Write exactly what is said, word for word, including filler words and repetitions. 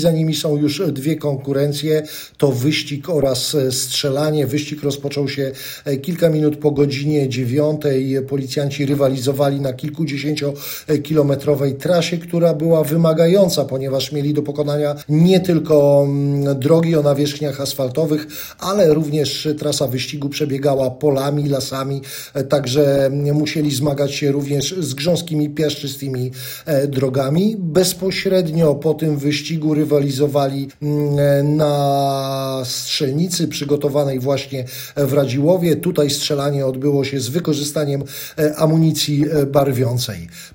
Za nimi są już dwie konkurencje, to wyścig oraz strzelanie. Wyścig rozpoczął się kilka minut po godzinie dziewiątej. Policjanci rywalizowali na kilkudziesięciokilometrowej trasie, która była wymagająca, ponieważ mieli do pokonania nie tylko drogi o nawierzchniach asfaltowych, ale również trasa wyścigu przebiegała polami, lasami, także musieli zmagać się również z grząskimi, piaszczystymi drogami. Bezpośrednio po tym wyścigu rywalizowali na strzelnicy przygotowanej właśnie w Radziłowie. Tutaj strzelanie odbyło się z wykorzystaniem amunicji barwiącej.